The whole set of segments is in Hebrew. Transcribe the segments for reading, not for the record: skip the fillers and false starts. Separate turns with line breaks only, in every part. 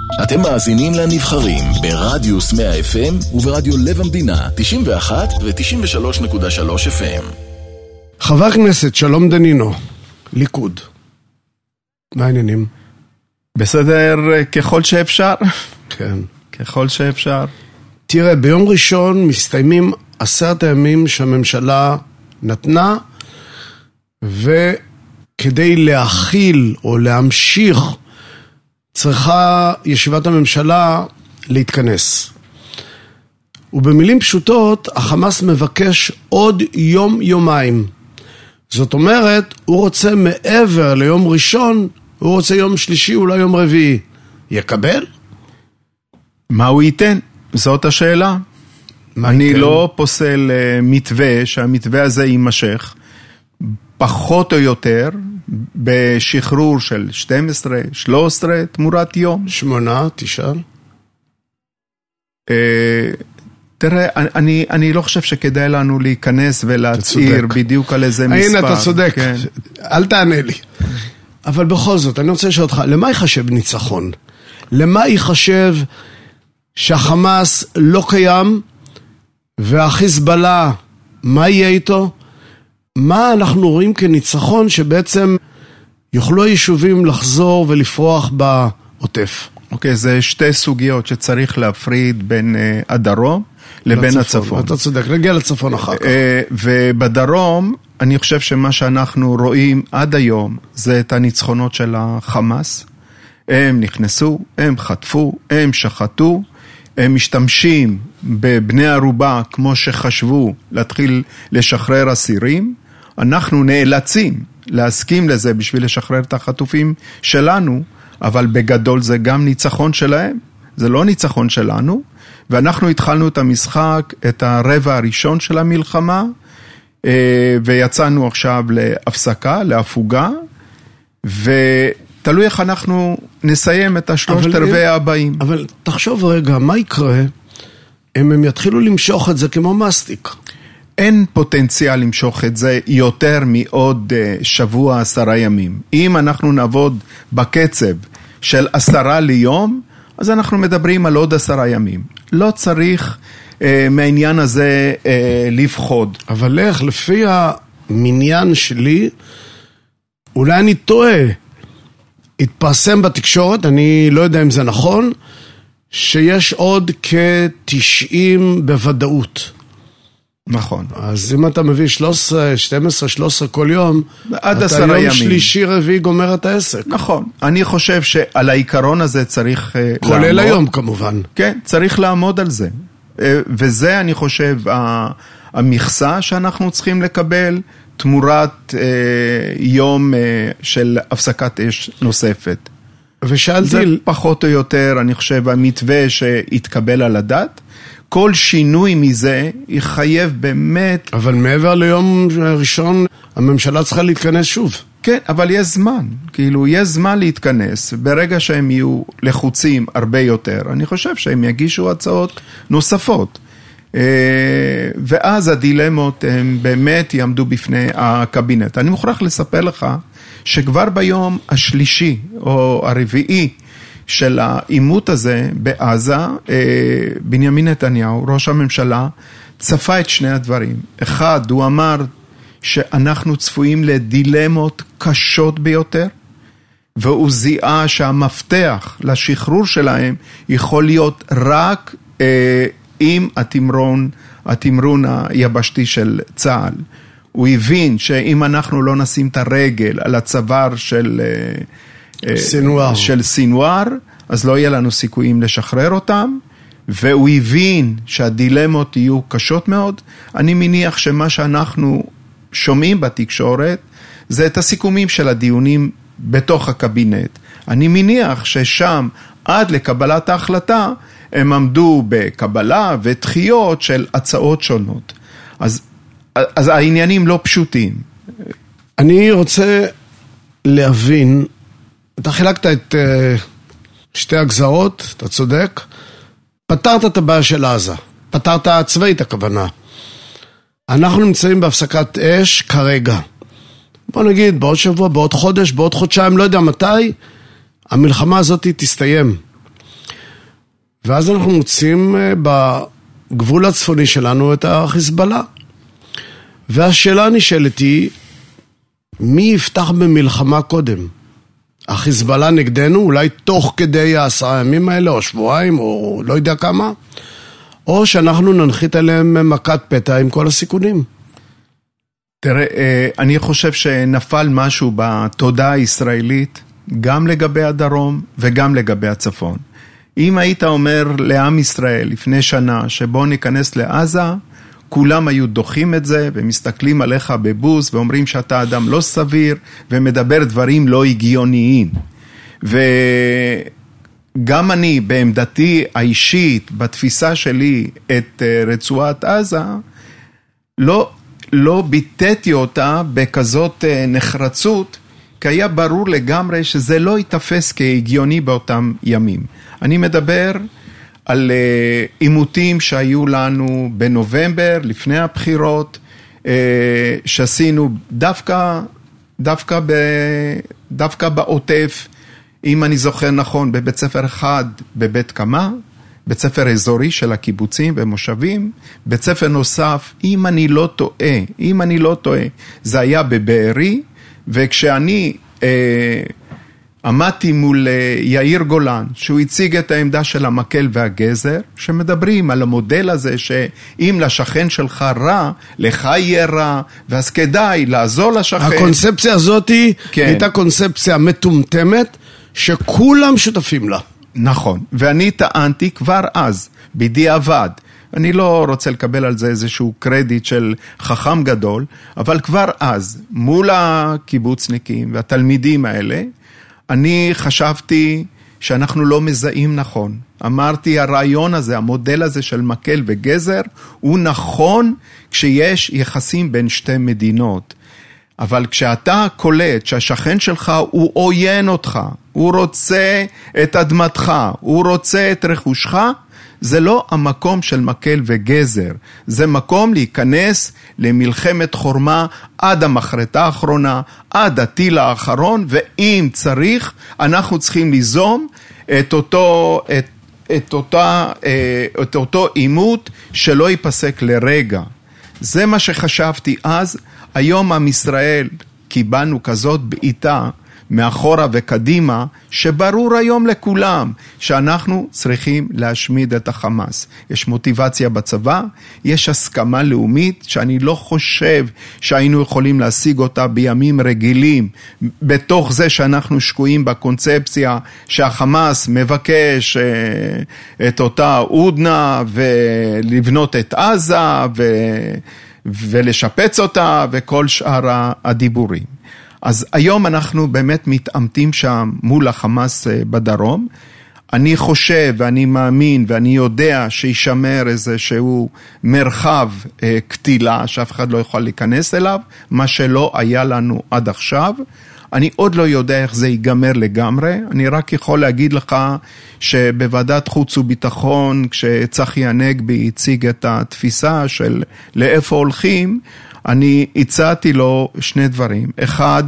אתם מאזינים לנבחרים ברדיוס 100 FM וברדיו לב המדינה 91 ו-93.3 FM.
חבר הכנסת שלום דנינו, ליכוד. מה העניינים?
בסדר ככל שאפשר.
כן.
ככל שאפשר.
תראה, ביום ראשון מסתיימים 10 הימים שהממשלה נתנה, וכדי להכיל או להמשיך צריכה ישיבת הממשלה להתכנס. ובמילים פשוטות, החמאס מבקש עוד יום-יומיים. זאת אומרת, הוא רוצה מעבר ליום ראשון, הוא רוצה יום שלישי, אולי יום רביעי. יקבל?
מה הוא ייתן? זאת השאלה. אני לא פוסל מתווה, שהמתווה הזה יימשך, פחות או יותר, בשחרור של 12, 13, תמורת יום. 8, 9. תראה, אני לא חושב שכדאי לנו להיכנס ולהצעיר בדיוק על איזה מספר.
הנה, אתה צודק. כן. אל תענה לי. אבל בכל זאת, אני רוצה לשאול אותך, למה יחשב ניצחון? למה יחשב שהחמאס לא קיים, והחיזבאללה, מה יהיה איתו? מה אנחנו רואים כניצחון שבעצם יוכלו היישובים לחזור ולפרוח בעוטף?
אוקיי, זה שתי סוגיות שצריך להפריד בין הדרום לבין הצפון.
אתה צודק, נגיע לצפון אחר כך.
ובדרום, אני חושב שמה שאנחנו רואים עד היום, זה את הניצחונות של החמאס. הם נכנסו, הם חטפו, הם שחטו, הם משתמשים בבני ערובה כמו שחשבו להתחיל לשחרר אסירים. אנחנו נאלצים להסכים לזה בשביל לשחרר את החטופים שלנו, אבל בגדול זה גם ניצחון שלהם, זה לא ניצחון שלנו, ואנחנו התחלנו את המשחק, את הרבע הראשון של המלחמה, ויצאנו עכשיו להפסקה, להפוגה, ותלוי איך אנחנו נסיים את השלושת רבעי הבאים.
אבל תחשוב רגע, מה יקרה אם הם יתחילו למשוך את זה כמו מסטיק?
אין פוטנציאל למשוך את זה יותר מעוד שבוע 10 ימים. אם אנחנו נעבוד בקצב של 10 ליום, אז אנחנו מדברים על עוד 10 ימים. לא צריך מהעניין הזה לפחוד.
אבל איך, לפי המניין שלי, אולי אני טועה, התפרסם בתקשורת, אני לא יודע אם זה נכון, שיש עוד כ-90 בוודאות.
נכון.
אז אם אתה מביא 13, 12, 13 כל יום,
עד 10 ימים.
אתה יום שלישי רביעי גומר את העסק.
נכון. אני חושב שעל העיקרון הזה צריך
כולל לעמוד. היום כמובן.
כן, צריך לעמוד על זה. וזה אני חושב המכסה שאנחנו צריכים לקבל תמורת יום של הפסקת אש נוספת.
ושאלתי...
זה פחות או יותר, אני חושב, המתווה שהתקבל על הדעת. כל שינוי מזה יחייב באמת...
אבל מעבר ליום ראשון, הממשלה צריכה להתכנס שוב.
כן, אבל יש זמן. כאילו, יש זמן להתכנס. ברגע שהם יהיו לחוצים הרבה יותר, אני חושב שהם יגישו הצעות נוספות. ואז הדילמות הם באמת יעמדו בפני הקבינט. אני מוכרח לספר לך שכבר ביום השלישי או הרביעי של האימות הזה בעזה, בנימין נתניהו, ראש הממשלה, צפה את שני הדברים. אחד, הוא אמר שאנחנו צפויים לדילמות קשות ביותר, והוא זיהה שהמפתח לשחרור שלהם יכול להיות רק עם התמרון היבשתי של צה"ל. הוא הבין שאם אנחנו לא נשים את הרגל על הצוואר של סינואר, אז לא יהיה לנו סיכויים לשחרר אותם, והוא הבין שהדילמות יהיו קשות מאוד. אני מניח שמה שאנחנו שומעים בתקשורת, זה את הסיכומים של הדיונים בתוך הקבינט. אני מניח ששם עד לקבלת ההחלטה, הם עמדו בקבלה ודחיות של הצעות שונות. אז העניינים לא פשוטים.
אני רוצה להבין, אתה חילקת את שתי הגזרות, אתה צודק, פתרת את הבעיה של עזה, פתרת צבאית הכוונה. אנחנו נמצאים בהפסקת אש כרגע. בוא נגיד, בעוד שבוע, בעוד חודש, בעוד חודשיים, לא יודע מתי, המלחמה הזאת תסתיים. ואז אנחנו מוצאים בגבול הצפוני שלנו את החיזבאללה. והשאלה נשאלת היא, מי יפתח במלחמה קודם? החיזבאללה נגדנו, אולי תוך כדי 10 ימים האלה, או שבועיים, או לא יודע כמה, או שאנחנו ננחית עליהם מכת פתע עם כל הסיכונים.
תראה, אני חושב שנפל משהו בתודעה הישראלית, גם לגבי הדרום וגם לגבי הצפון. אם היית אומר לעם ישראל לפני שנה שבוא ניכנס לעזה, כולם היו דוחים את זה ומסתכלים עליך בבוז ואומרים שאתה אדם לא סביר ומדבר דברים לא הגיוניים. וגם אני בעמדתי האישית, בתפיסה שלי את רצועת עזה, לא ביטאתי אותה בכזאת נחרצות, כי היה ברור לגמרי שזה לא יתפס כהגיוני באותם ימים. אני מדבר על עימותים שהיו לנו בנובמבר, לפני הבחירות, שעשינו דווקא בעוטף, אם אני זוכר נכון, בבית ספר אחד בבית קמה, בית ספר אזורי של הקיבוצים ומושבים, בית ספר נוסף, אם אני לא טועה, זה היה בבארי, וכשאני עמדתי מול יאיר גולן, שהוא הציג את העמדה של המקל והגזר, שמדברים על המודל הזה, שאם לשכן שלך רע, לך יהיה רע, ואז כדאי לעזור לשכן.
הקונספציה הזאת הייתה קונספציה מטומטמת, שכולם שותפים לה.
נכון, ואני טענתי כבר אז, בדיעבד, אני לא רוצה לקבל על זה איזשהו קרדיט של חכם גדול, אבל כבר אז, מול הקיבוצניקים והתלמידים האלה, אני חשבתי שאנחנו לא מזהים נכון. אמרתי, הרעיון הזה, המודל הזה של מקל וגזר, הוא נכון כשיש יחסים בין שתי מדינות. אבל כשאתה קולט שהשכן שלך הוא עוין אותך, הוא רוצה את אדמתך, הוא רוצה את רכושך, זה לא המקום של מקל וגזר, זה מקום להיכנס למלחמת חורמה עד המחרטה האחרונה, עד הטיל האחרון, ואם צריך, אנחנו צריכים ליזום את אותו עימות שלא ייפסק לרגע. זה מה שחשבתי אז. היום עם ישראל קיבלנו כזאת בעיטה מאחורה וקדימה, שברור היום לכולם שאנחנו צריכים להשמיד את החמאס. יש מוטיבציה בצבא, יש הסכמה לאומית שאני לא חושב שהיינו יכולים להשיג אותה בימים רגילים, בתוך זה שאנחנו שקועים בקונספציה שהחמאס מבקש את אותה עודנה ולבנות את עזה ולשפץ אותה וכל שאר הדיבורים. אז היום אנחנו באמת מתעמתים שם מול החמאס בדרום. אני חושב ואני מאמין ואני יודע שישמר איזשהו מרחב קטילה שאף אחד לא יכול להיכנס אליו, מה שלא היה לנו עד עכשיו. אני עוד לא יודע איך זה ייגמר לגמרי, אני רק יכול להגיד לך שבוועדת חוץ וביטחון, כשצחי הנגבי הציג את התפיסה של לאיפה הולכים, אני הצעתי לו שני דברים. אחד,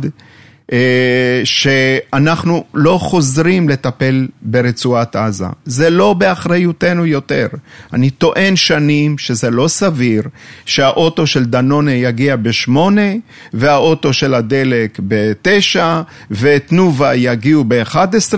שאנחנו לא חוזרים לטפל ברצועת עזה. זה לא באחריותנו יותר. אני טוען שנים שזה לא סביר שהאוטו של דנונה יגיע ב8 והאוטו של הדלק ב9 ותנובה יגיעו ב11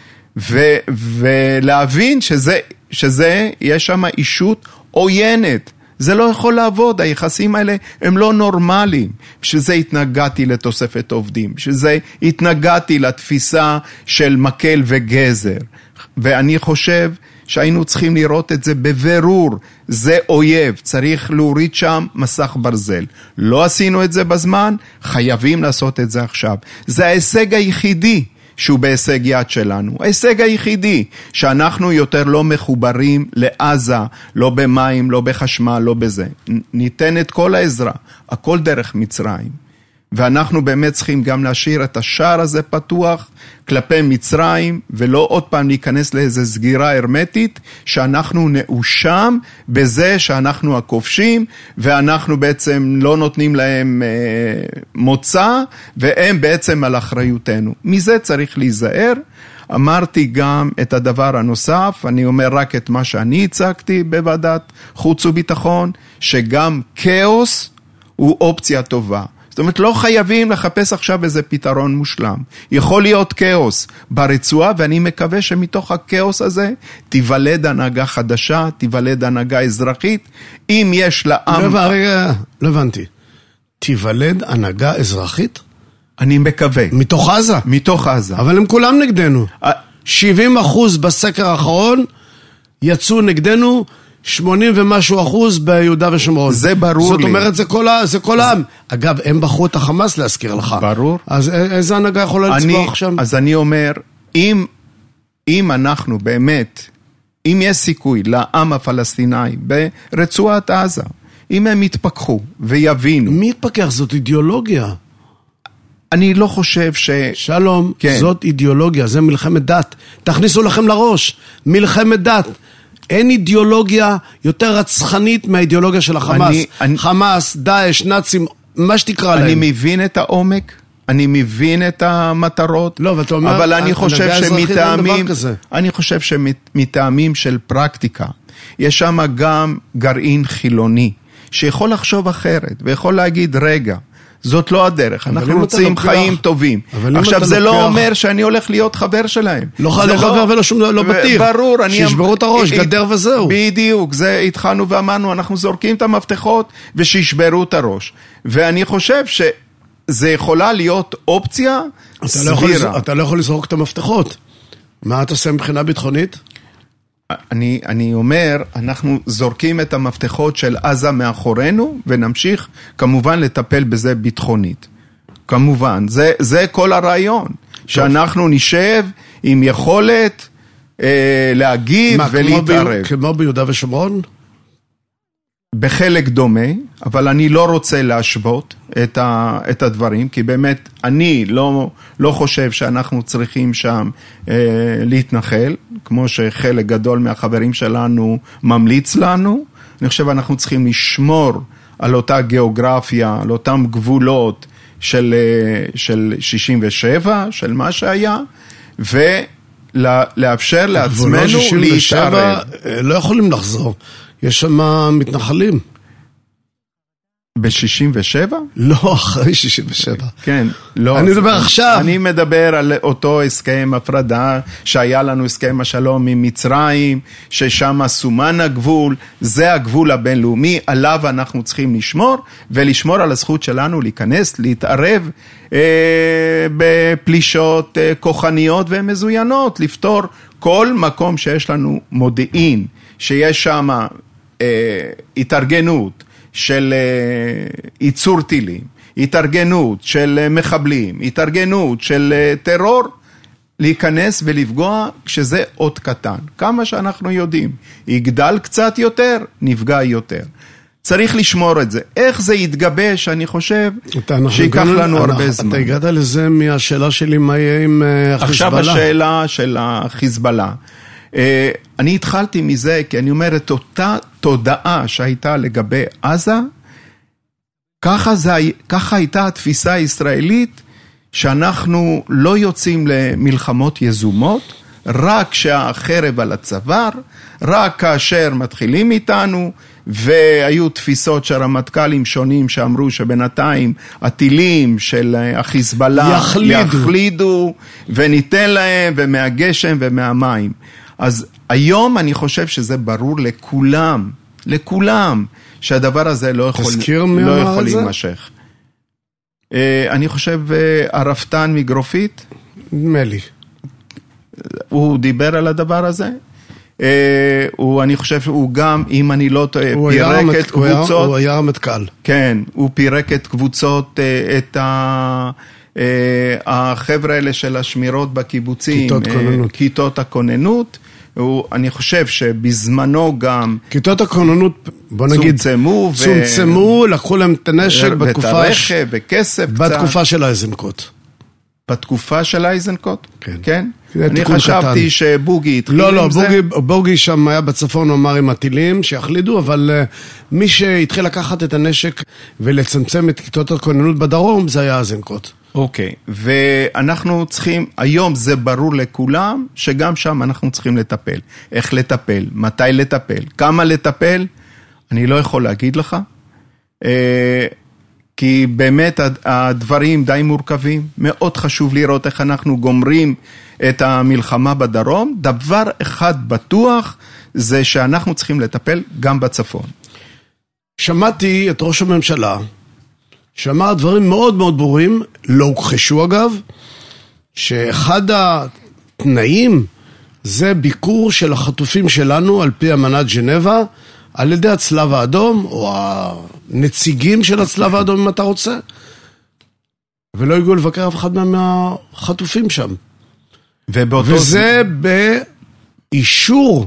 ולהבין שזה יש שם אישות עוינת. זה לא יכול לעבוד, היחסים האלה הם לא נורמליים. בשביל זה התנגדתי לתוספת עובדים, בשביל זה התנגדתי לתפיסה של מקל וגזר. ואני חושב שהיינו צריכים לראות את זה בבירור, זה אויב, צריך להוריד שם מסך ברזל. לא עשינו את זה בזמן, חייבים לעשות את זה עכשיו. זה ההישג היחידי שהוא בהישג יד שלנו. ההישג היחידי שאנחנו יותר לא מחוברים לעזה, לא במים, לא בחשמל, לא בזה. ניתן את כל העזרה, הכל דרך מצרים. ואנחנו באמת צריכים גם להשאיר את השער הזה פתוח כלפי מצרים, ולא עוד פעם להיכנס לאיזו סגירה הרמטית, שאנחנו נאושם בזה שאנחנו הכובשים, ואנחנו בעצם לא נותנים להם מוצא, והם בעצם על אחריותנו. מזה צריך להיזהר. אמרתי גם את הדבר הנוסף, אני אומר רק את מה שאני הצגתי בוועדת חוץ וביטחון, שגם כאוס הוא אופציה טובה. זאת אומרת, לא חייבים לחפש עכשיו איזה פתרון מושלם. יכול להיות כאוס ברצועה, ואני מקווה שמתוך הכאוס הזה תיוולד הנהגה חדשה, תיוולד הנהגה אזרחית. אם יש לעם...
לא הבנתי. תיוולד הנהגה אזרחית?
אני מקווה.
מתוך עזה?
מתוך עזה.
אבל הם כולם נגדנו. 70% בסקר האחרון יצאו נגדנו, 80 ומשהו אחוז ביהודה ושומרון.
זה ברור לי.
זאת אומרת, זה כל העם. אגב, הם בחרו את החמאס להזכיר לך.
ברור.
אז איזה הנהגה יכולה לצבוח שם?
אז אני אומר, אם אנחנו באמת, אם יש סיכוי לעם הפלסטיני ברצועת עזה, אם הם יתפכחו ויבינו.
מי יתפכח? זאת אידיאולוגיה.
אני לא חושב
שלום,
כן.
זאת אידיאולוגיה, זה מלחמת דת. תכניסו לכם לראש, מלחמת דת. אין אידיאולוגיה יותר רצחנית מהאידיאולוגיה של החמאס. חמאס, דאעש, נאצים, מה שתקרא להם.
אני מבין את העומק, אני מבין את המטרות,
לא, ואתה אומר,
אבל אני חושב שמטעמים של פרקטיקה, יש שם גם גרעין חילוני, שיכול לחשוב אחרת, ויכול להגיד, רגע, זאת לא הדרך, אנחנו רוצים חיים טובים. עכשיו זה לא אומר שאני הולך להיות חבר שלהם.
לא חבר ולא שום לא בטיר.
ברור.
שישברו את הראש, גדר וזהו.
בדיוק, זה התחלנו ואמרנו, אנחנו זורקים את המפתחות ושישברו את הראש. ואני חושב שזה יכולה להיות אופציה סבירה.
אתה לא יכול לזרוק את המפתחות. מה אתה עושה מבחינה ביטחונית?
אני אומר, אנחנו זורקים את המפתחות של עזה מאחורינו, ונמשיך כמובן לטפל בזה ביטחונית. כמובן, זה כל הרעיון, שאנחנו נשב עם יכולת להגיב ולהתערב.
כמו ביהודה ושומרון?
בחלק דומה, אבל אני לא רוצה להשוות את הדברים, כי באמת אני לא חושב שאנחנו צריכים שם להתנחל, כמו שחלק גדול מהחברים שלנו ממליץ לנו. אני חושב אנחנו צריכים לשמור על אותה גיאוגרפיה, על אותם גבולות של 67, של מה שהיה, ולאפשר לעצמנו להתערב.
לא יכולים לחזור. יש שם מתנחלים.
ב-67?
לא, אחרי 67.
כן, לא.
אני מדבר עכשיו.
אני מדבר על אותו הסכם הפרדה, שהיה לנו הסכם השלום עם מצרים, ששם סומן הגבול, זה הגבול הבינלאומי, עליו אנחנו צריכים לשמור, ולשמור על הזכות שלנו להיכנס, להתערב בפלישות כוחניות ומזוינות, לפתור כל מקום שיש לנו מודיעין, שיש שם התארגנות של ייצור טילים, התארגנות של מחבלים, התארגנות של טרור, להיכנס ולפגוע כשזה עוד קטן. כמה שאנחנו יודעים, יגדל קצת יותר, נפגע יותר. צריך לשמור את זה. איך זה יתגבש, אני חושב, שיקח לנו הרבה זמן.
אתה הגעת לזה מהשאלה שלי, מה יהיה עם החיזבאללה?
עכשיו השאלה של החיזבאללה. אני התחלתי מזה, כי אני אומר את אותה תודעה שהייתה לגבי עזה, ככה הייתה התפיסה הישראלית, שאנחנו לא יוצאים למלחמות יזומות, רק כשהחרב על הצוואר, רק כאשר מתחילים איתנו, והיו תפיסות של רמטכ"לים שונים שאמרו שבינתיים הטילים של החיזבאללה יחלידו, וניתן להם, ומהגשם ומהמים. אז היום אני חושב שזה ברור לכולם, שהדבר הזה לא יכול להימשך. אני חושב הרפתן מגרופית,
מלי.
הוא דיבר על הדבר הזה. אני חושב שהוא גם, אם אני לא טועה, פירק את קבוצות.
הוא היה רמטכ"ל.
כן, הוא פירק את קבוצות, את החבר'ה האלה של השמירות בקיבוצים. כיתות הכוננות. אני חושב שבזמנו גם
כיתות הכוננות, בוא נגיד, צומצמו, לקחו להם את הנשק בתקופה של אייזנקוט.
בתקופה של אייזנקוט?
כן.
אני חשבתי שבוגי התחיל עם זה.
לא, בוגי שם היה בצפון, הוא אמר עם הטילים שיחלידו, אבל מי שהתחיל לקחת את הנשק ולצמצם את כיתות הכוננות בדרום, זה היה אייזנקוט.
אוקיי, ואנחנו צריכים, היום זה ברור לכולם, שגם שם אנחנו צריכים לטפל. איך לטפל, מתי לטפל, כמה לטפל, אני לא יכול להגיד לך, כי באמת הדברים די מורכבים, מאוד חשוב לראות איך אנחנו גומרים את המלחמה בדרום, דבר אחד בטוח, זה שאנחנו צריכים לטפל גם בצפון.
שמעתי את ראש הממשלה, שאמר דברים מאוד מאוד ברורים, לא הוכחשו אגב, שאחד התנאים זה ביקור של החטופים שלנו על פי אמנת ז'נבה, על ידי הצלב האדום, או הנציגים של הצלב האדום אם אתה רוצה, ולא הגיעו לבקר אף אחד מהחטופים שם. וזה באישור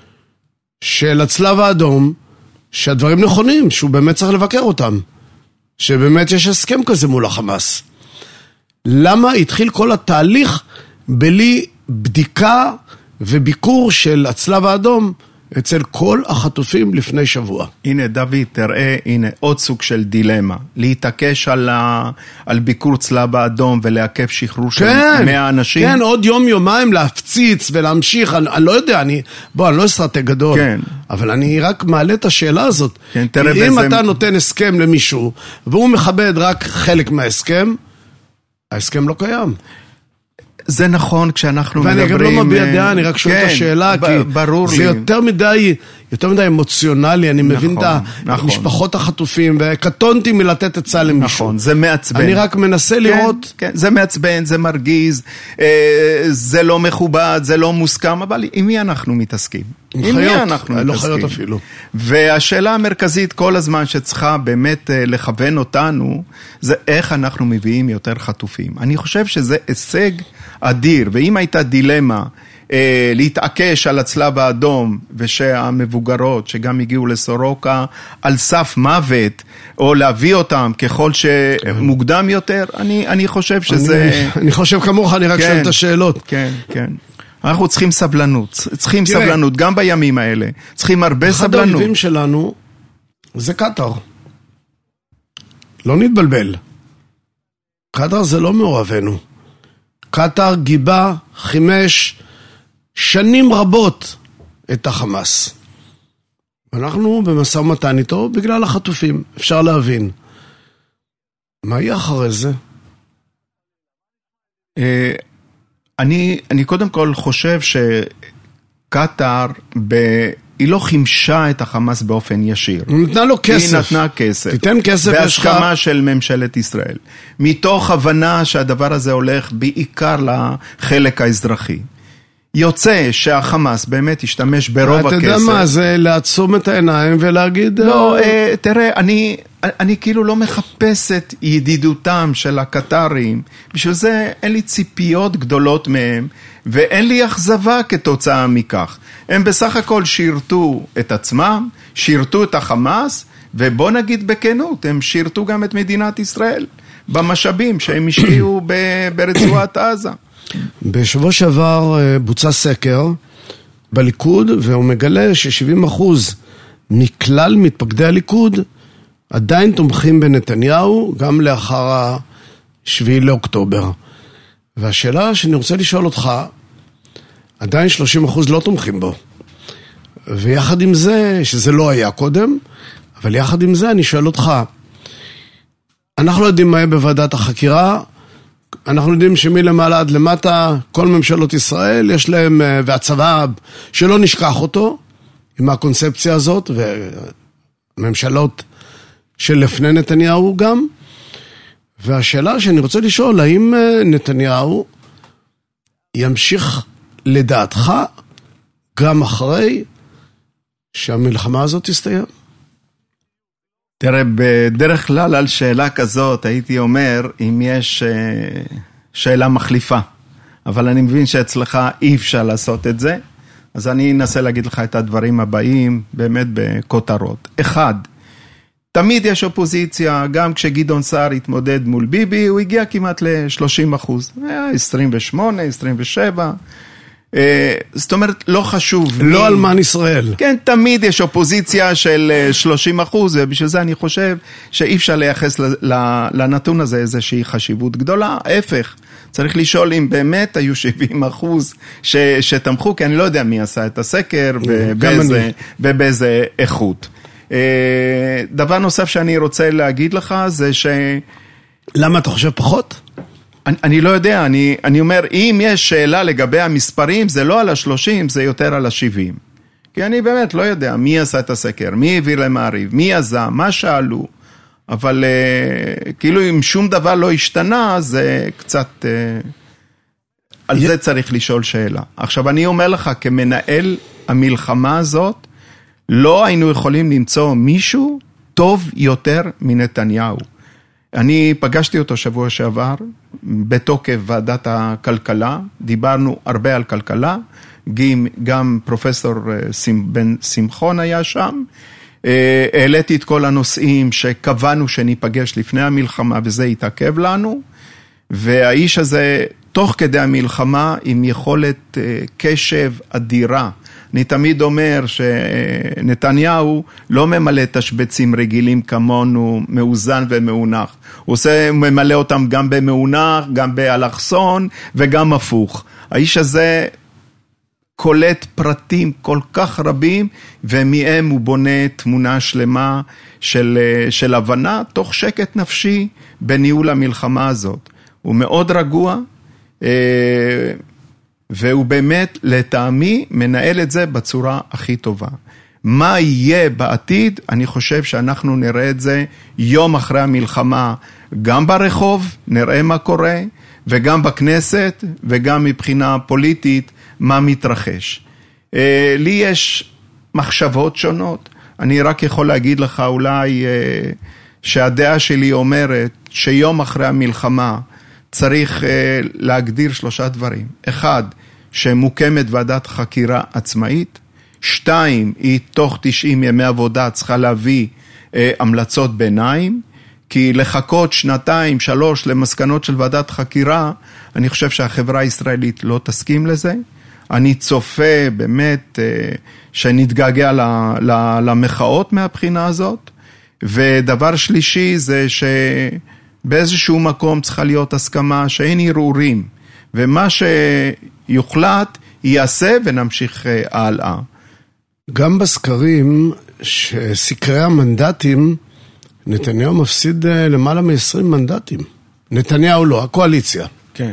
של הצלב האדום, שהדברים נכונים, שהוא באמת צריך לבקר אותם. שבאמת יש הסכם כזה מול החמאס. למה התחיל כל התהליך בלי בדיקה וביקור של הצלב האדום אצל כל החטופים לפני שבוע?
הנה דוד, תראה, הנה עוד סוג של דילמה. להתעקש על ביקור צלב האדום ולעכב שחרור של 100 אנשים.
כן, עוד יומיים להפציץ ולהמשיך. אני לא יודע, אני לא אסטרטג גדול.
כן.
אבל אני רק מעלה את השאלה הזאת.
כן,
כי אם אתה נותן הסכם למישהו, והוא מכבד רק חלק מההסכם, ההסכם לא קיים.
זה נכון כשאנחנו
ואני
מדברים...
ואני גם לא מביע דעה, אני רק שואל את השאלה, כי זה יותר מדי אמוציונלי, אני מבין את המשפחות החטופים, וקטונתי מלתת עצה למישהו.
נכון, זה מעצבן.
אני רק מנסה לראות...
כן, זה מעצבן, זה מרגיז, זה לא מכובד, זה לא מוסכם, אבל עם מי אנחנו מתעסקים?
עם חיות, לא חיות אפילו.
והשאלה המרכזית כל הזמן שצריכה באמת לכוון אותנו, זה איך אנחנו מביאים יותר חטופים. אני חושב שזה הישג אדיר, ואם הייתה דילמה להתעקש על הצלב האדום, ושהמבוגרות שגם הגיעו לסורוקה על סף מוות, או להביא אותם ככל שמוקדם יותר, אני חושב שזה...
אני חושב כמוך, אני רק שואל את השאלות.
כן, כן. אנחנו צריכים סבלנות, סבלנות גם בימים האלה, צריכים הרבה סבלנות.
אחד האויבים שלנו זה קטר. לא נתבלבל. קטר זה לא מעורבנו. קטר גיבה 5 שנים רבות את החמאס. אנחנו במשא ומתן איתו בגלל החטופים, אפשר להבין. מה יהיה אחרי זה?
אני קודם כל חושב שקטר, היא לא חימשה את החמאס באופן ישיר.
היא נתנה לו כסף.
היא נתנה כסף.
תיתן כסף.
בהסכמה של ממשלת ישראל. מתוך הבנה שהדבר הזה הולך בעיקר לחלק האזרחי. יוצא שהחמאס באמת ישתמש ברוב הכסף.
אתה יודע מה, זה לעצום את העיניים ולהגיד...
לא, תראה, אני כאילו לא מחפש את ידידותם של הקטרים, בשביל זה אין לי ציפיות גדולות מהם, ואין לי אכזבה כתוצאה מכך. הם בסך הכל שירתו את עצמם, שירתו את החמאס, ובוא נגיד בכנות, הם שירתו גם את מדינת ישראל, במשאבים שהם השקיעו ברצועת עזה.
בשבוע שעבר בוצע סקר בליכוד, והוא מגלה ש70% מכלל מתפקדי הליכוד עדיין תומכים בנתניהו, גם לאחר 7 לאוקטובר. והשאלה שאני רוצה לשאול אותך, עדיין 30% לא תומכים בו. ויחד עם זה, שזה לא היה קודם, אבל יחד עם זה אני שואל אותך, אנחנו לא יודעים מה יהיה בוועדת החקירה, אנחנו יודעים שמלמעלה עד למטה, כל ממשלות ישראל יש להם, והצבא שלא נשכח אותו, עם הקונספציה הזאת, וממשלות של לפני נתניהו גם. והשאלה שאני רוצה לשאול, האם נתניהו ימשיך לדעתך גם אחרי שהמלחמה הזאת תסתיים?
תראה, בדרך כלל על שאלה כזאת הייתי אומר, אם יש שאלה מחליפה, אבל אני מבין שאצלך אי אפשר לעשות את זה, אז אני אנסה להגיד לך את הדברים הבאים, באמת בכותרות. 1, תמיד יש אופוזיציה, גם כשגדעון סער התמודד מול ביבי, הוא הגיע כמעט ל-30%, 28, 27, זאת אומרת, לא חשוב.
לא אלמן ישראל.
כן, תמיד יש אופוזיציה של 30%, ובשביל זה אני חושב שאי אפשר לייחס לנתון הזה איזושהי חשיבות גדולה. ההפך, צריך לשאול אם באמת היו 70% שתמכו, כי אני לא יודע מי עשה את הסקר ובאיזה איכות. דבר נוסף שאני רוצה להגיד לך זה
למה אתה חושב פחות?
אני לא יודע, אני אומר, אם יש שאלה לגבי המספרים, זה לא על ה-30, זה יותר על ה-70. כי אני באמת לא יודע מי עשה את הסקר, מי העביר למעריב, מי יזם, מה שאלו. אבל כאילו אם שום דבר לא השתנה, זה קצת, על זה צריך לשאול שאלה. עכשיו אני אומר לך, כמנהל המלחמה הזאת, לא היינו יכולים למצוא מישהו טוב יותר מנתניהו. אני פגשתי אותו שבוע שעבר, בתוקף ועדת הכלכלה, דיברנו הרבה על כלכלה, גם פרופסור בן שמחון היה שם, העליתי את כל הנושאים שקבענו שניפגש לפני המלחמה, וזה התעכב לנו, והאיש הזה, תוך כדי המלחמה, עם יכולת קשב אדירה, אני תמיד אומר שנתניהו לא ממלא תשבצים רגילים כמונו, מאוזן ומאונח. הוא ממלא אותם גם במאונח, גם באלכסון וגם הפוך. האיש הזה קולט פרטים כל כך רבים, ומהם הוא בונה תמונה שלמה של הבנה, תוך שקט נפשי בניהול המלחמה הזאת. הוא מאוד רגוע, והוא באמת לטעמי מנהל את זה בצורה הכי טובה. מה יהיה בעתיד? אני חושב שאנחנו נראה את זה יום אחרי המלחמה, גם ברחוב, נראה מה קורה, וגם בכנסת, וגם מבחינה פוליטית, מה מתרחש. לי יש מחשבות שונות, אני רק יכול להגיד לך אולי שהדעה שלי אומרת שיום אחרי המלחמה, צריך להגדיר 3 דברים. 1, שמוקמת ועדת חקירה עצמאית. 2, היא תוך 90 ימי עבודה צריכה להביא המלצות ביניים, כי לחכות 2, 3 למסקנות של ועדת חקירה, אני חושב שהחברה הישראלית לא תסכים לזה. אני צופה באמת שנתגעגע למחאות מהבחינה הזאת. ודבר שלישי זה באיזשהו מקום צריכה להיות הסכמה שאין ערעורים, ומה שיוחלט ייעשה ונמשיך הלאה.
גם בסקרים שסקרי המנדטים, נתניהו מפסיד למעלה מ-20 מנדטים. נתניהו לא, הקואליציה.
כן.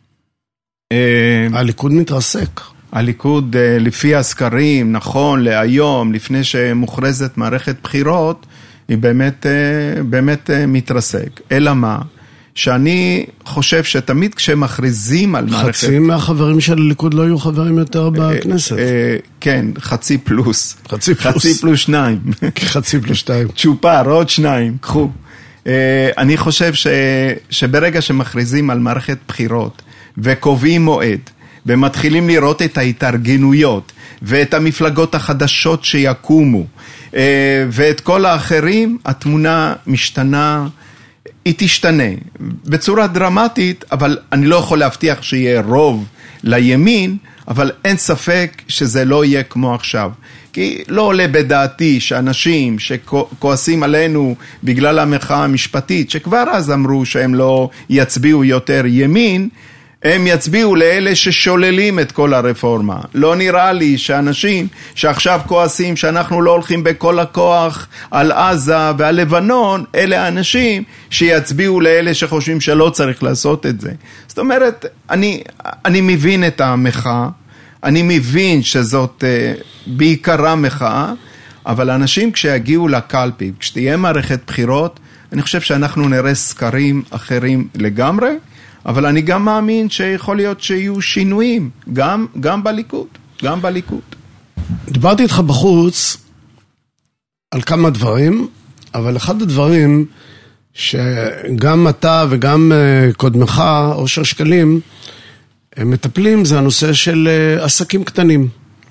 הליכוד מתרסק.
הליכוד לפי הסקרים, נכון, להיום, לפני שמוכרזת מערכת בחירות, היא באמת מתרסק. אלא מה? שאני חושב שתמיד כשמכריזים על מערכת...
חצי מהחברים של הליכוד לא יהיו חברים יותר בכנסת.
כן, חצי פלוס.
חצי
פלוס 2.
חצי פלוס 2.
צ'ופר, עוד 2, קחו. אני חושב שברגע שמכריזים על מערכת בחירות וקובעים מועד, ומתחילים לראות את ההתארגנויות, ואת המפלגות החדשות שיקומו, ואת כל האחרים, התמונה משתנה, היא תשתנה בצורה דרמטית, אבל אני לא יכול להבטיח שיהיה רוב לימין, אבל אין ספק שזה לא יהיה כמו עכשיו. כי לא עולה בדעתי שאנשים שכועסים עלינו בגלל המחאה המשפטית, שכבר אז אמרו שהם לא יצביעו יותר ימין, הם יצביעו לאלה ששוללים את כל הרפורמה. לא נראה לי שאנשים שעכשיו כועסים שאנחנו לא הולכים בכל הכוח על עזה ועל לבנון, אלה האנשים שיצביעו לאלה שחושבים שלא צריך לעשות את זה. זאת אומרת, אני מבין את המחאה, אני מבין שזאת בעיקרה מחאה, אבל אנשים כשיגיעו לקלפי, כשתהיה מערכת בחירות, אני חושב שאנחנו נראה סקרים אחרים לגמרי, אבל אני גם מאמין שיכול להיות שיהיו שינויים, גם בליכוד.
דיברתי איתך בחוץ על כמה דברים, אבל אחד הדברים שגם אתה וגם קודמך, אושר שקלים, מטפלים, זה הנושא של עסקים קטנים.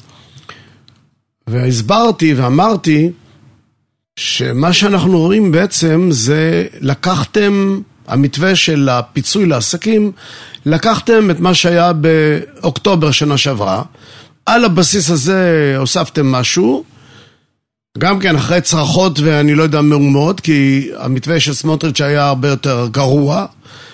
והסברתי ואמרתי שמה שאנחנו רואים בעצם זה לקחתם המתווה של הפיצוי לעסקים, לקחתם את מה שהיה באוקטובר שנה שעברה, על הבסיס הזה הוספתם משהו, גם כן אחרי צרחות ואני לא יודע מהומות, כי המתווה של סמוטריץ' היה הרבה יותר גרוע,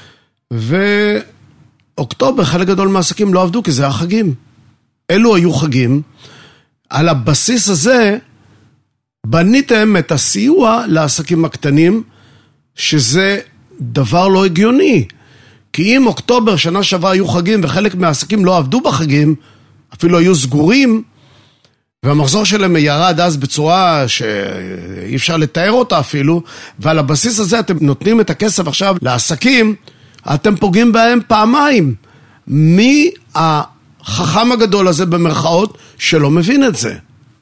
ואוקטובר חלק גדול מהעסקים לא עבדו כי זה היה חגים. אלו היו חגים, על הבסיס הזה בניתם את הסיוע לעסקים הקטנים, שזה דבר לא הגיוני. כי אם אוקטובר שנה שעברה היו חגים וחלק מהעסקים לא עבדו בחגים, אפילו היו סגורים, והמחזור שלהם ירד אז בצורה שאי אפשר לתאר אותה אפילו, ועל הבסיס הזה אתם נותנים את הכסף עכשיו לעסקים, אתם פוגעים בהם פעמיים. מי החכם הגדול הזה במרכאות שלא מבין את זה?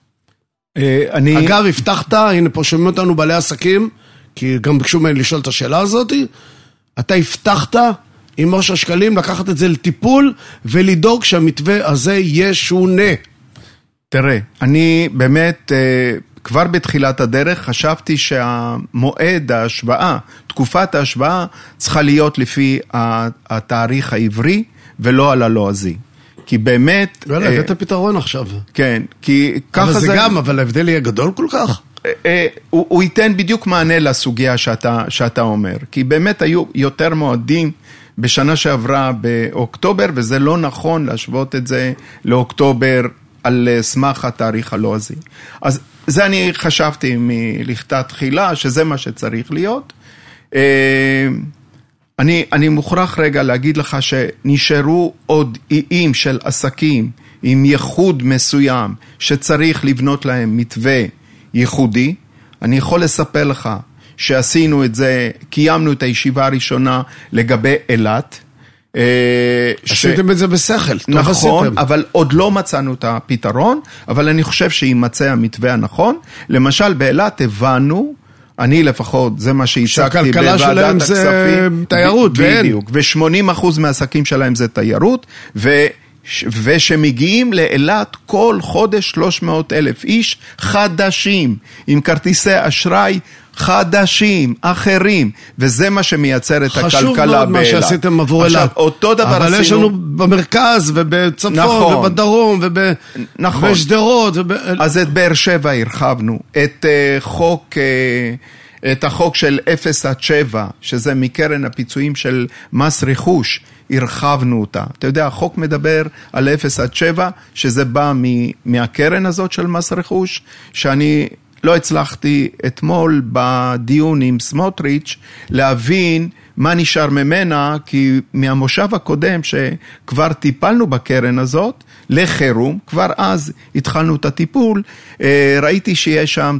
אגב, הבטחת, הנה פה שומעים אותנו בעלי עסקים, כי גם ביקשו ממני לשאול את השאלה הזאת, אתה הבטחת עם אושר שקלים לקחת את זה לטיפול ולדאוג שהמתווה הזה ישונה.
תראה, אני באמת כבר בתחילת הדרך חשבתי שהמועד ההשוואה, תקופת ההשוואה צריכה להיות לפי התאריך העברי ולא על הלועזי. כי באמת...
לא, הבאת פתרון עכשיו.
כן, כי ככה זה...
אבל זה גם, אבל ההבדל יהיה גדול כל כך?
הוא ייתן בדיוק מענה לסוגיה שאתה אומר. כי באמת היו יותר מועדים בשנה שעברה באוקטובר, וזה לא נכון להשוות את זה לאוקטובר על סמך התאריך הלועזי. אז זה אני חשבתי מלכתת תחילה, שזה מה שצריך להיות. אני מוכרח רגע להגיד לך שנשארו עוד איים של עסקים עם ייחוד מסוים שצריך לבנות להם מתווה ייחודי. אני יכול לספר לך שעשינו את זה, קיימנו את הישיבה הראשונה לגבי אילת.
עשיתם את זה בשכל.
נכון, אבל עוד לא מצאנו את הפתרון, אבל אני חושב שימצא המתווה הנכון. למשל באילת הבנו, אני לפחות, זה מה שהצגתי בוועדת הכספים.
זה תיירות,
בדיוק, ו80% מהעסקים שלהם זה תיירות, ושמגיעים לאילת כל חודש 300,000 איש חדשים, עם כרטיסי אשראי חדשים, אחרים, וזה מה שמייצר את הכלכלה באילת.
חשוב מאוד מה שעשיתם עבור אילת.
אותו דבר עשינו...
אבל יש לנו במרכז ובצפון נכון, ובדרום
נכון.
ובשדרות.
אז את באר שבע הרחבנו, את החוק של 0-7, שזה מקרן הפיצויים של מס רכוש, הרחבנו אותה. אתה יודע, החוק מדבר על 0-7, שזה בא מהקרן הזאת של מס רכוש, שאני לא הצלחתי אתמול בדיון עם סמוטריץ' להבין מה נשאר ממנה, כי מהמושב הקודם שכבר טיפלנו בקרן הזאת, לחירום, כבר אז התחלנו את הטיפול, ראיתי שיש שם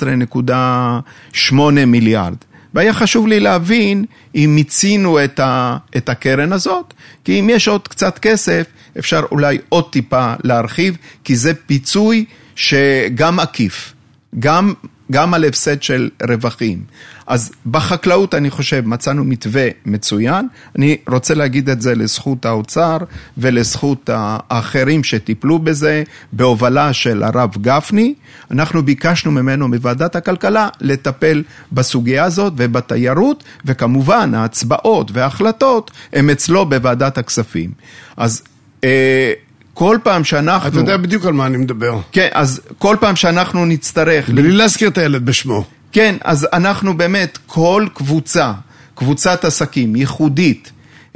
19.8 מיליארד. והיה חשוב לי להבין אם מיצינו את הקרן הזאת, כי אם יש עוד קצת כסף, אפשר אולי עוד טיפה להרחיב, כי זה פיצוי שגם עקיף, גם על הפסד של רווחים. אז בחקלאות אני חושב מצאנו מתווה מצוין, אני רוצה להגיד את זה לזכות האוצר ולזכות האחרים שטיפלו בזה, בהובלה של הרב גפני, אנחנו ביקשנו ממנו מוועדת הכלכלה לטפל בסוגיה הזאת ובתיירות, וכמובן ההצבעות וההחלטות הם אצלו בוועדת הכספים. אז כל פעם שאנחנו...
אתה יודע בדיוק על מה אני מדבר.
כן, אז כל פעם שאנחנו נצטרך...
בלי להזכיר את הילד בשמו.
כן, אז אנחנו באמת, כל קבוצת עסקים ייחודית,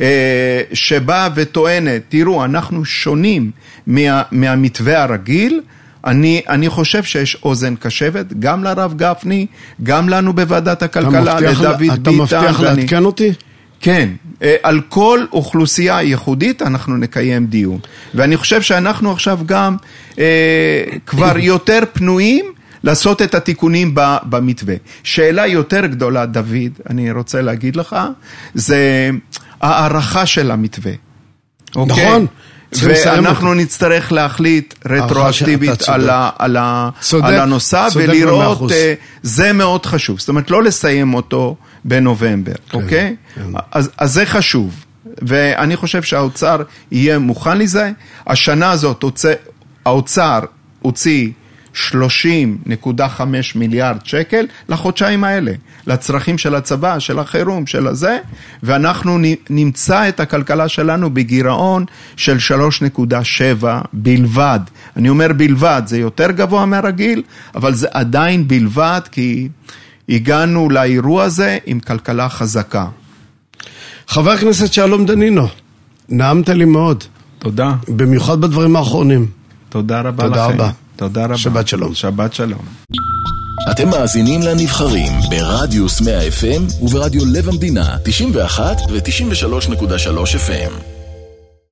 שבאה וטוענת, תראו, אנחנו שונים מהמתווה הרגיל, אני חושב שיש אוזן קשבת, גם לרב גפני, גם לנו בוועדת הכלכלה, לדוד ביטן.
אתה מבטיח לעדכן אותי?
כן, על כל אוכלוסייה ייחודית אנחנו נקיים דיון. ואני חושב שאנחנו עכשיו גם כבר יותר פנויים לעשות את התיקונים במתווה. שאלה יותר גדולה, דוד, אני רוצה להגיד לך, זה הערכה של המתווה.
נכון.
ואנחנו נצטרך להחליט רטרואקטיבית על הנושא, ולראות, זה מאוד חשוב. זאת אומרת, לא לסיים אותו בנובמבר, אוקיי? אז זה חשוב, ואני חושב שהאוצר יהיה מוכן לזה. השנה הזאת האוצר הוציא 30.5 מיליארד שקל לחודשיים האלה, לצרכים של הצבא, של החירום, של הזה, ואנחנו נמצא את הכלכלה שלנו בגירעון של 3.7 בלבד. אני אומר בלבד, זה יותר גבוה מהרגיל, אבל זה עדיין בלבד, כי הגענו לאירוע הזה עם כלכלה חזקה.
חבר הכנסת שלום דנינו, נעמת לי מאוד.
תודה.
במיוחד בדברים האחרונים.
תודה רבה לכם.
תודה רבה.
תודה רבה.
שבת שלום.
שבת שלום.
אתם מאזינים לנבחרים ברדיוס 100 FM וברדיו לב המדינה 91 ו-93.3 FM.